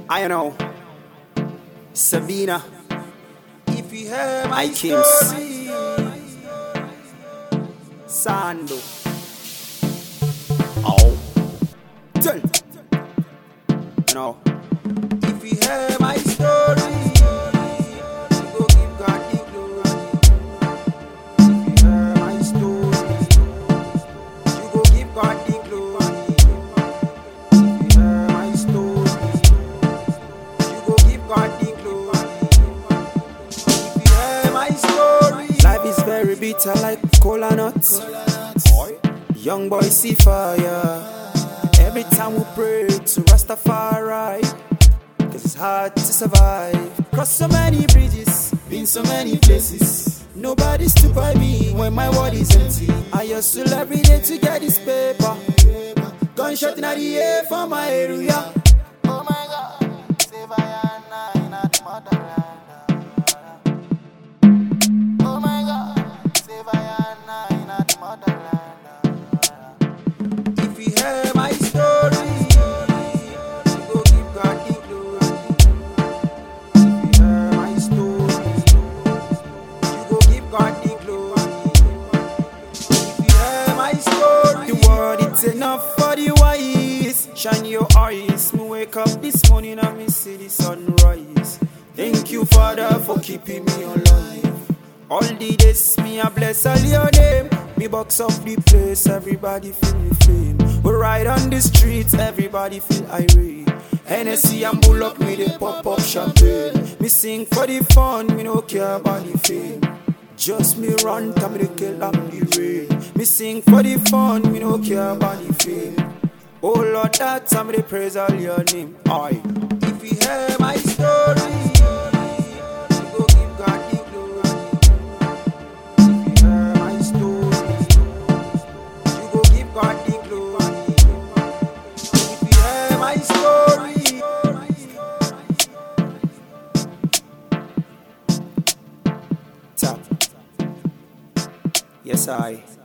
I know Sabina, If you hear my Kims, story, Sando. Oh, tell you know. if you hear my story, you go give God the glory. If you hear my story, you go give God the glory. If you hear my story, you go give God the glory. If you hear my story, Life is very bitter like cola nuts. Young boy see fire. Every time we pray to Rastafari, cause it's hard to survive. Cross so many bridges, been so many places. Nobody stood by me when my world is empty. I hustle every day to get this paper. Gunshot in the air for my area. oh my God, save I in the motherland. Oh my God, save I in the motherland. If you hear my story, you go give God the glory. If you hear my story, you go give God the glory. If you hear my story, The world it's enough for the wise. Shine your eyes. Me wake up this morning and me see the sunrise. Thank you, Father, for keeping me alive. All the days me a bless all your name. Me box up the place, everybody feel me fame. We ride on the streets, everybody feel irate. Hennessy and bull up me they pop up champagne. Me sing for the fun, me no care about the fame. Just me run, come me the kill and the rain. Me sing for the fun, me no care about the fame. Oh Lord, that time me they praise all your name. Aye. if you hear my story, you go give God the glory. If you hear my story, you go give God the glory. If you hear my story, Tap. Yes, I.